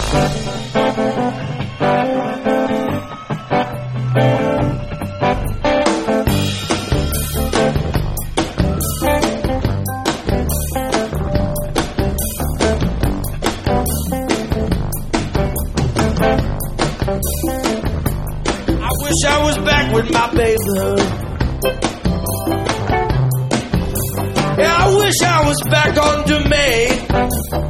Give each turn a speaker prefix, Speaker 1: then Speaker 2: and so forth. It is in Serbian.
Speaker 1: Wish I was back with my baby. Yeah, I wish I was back on Domain.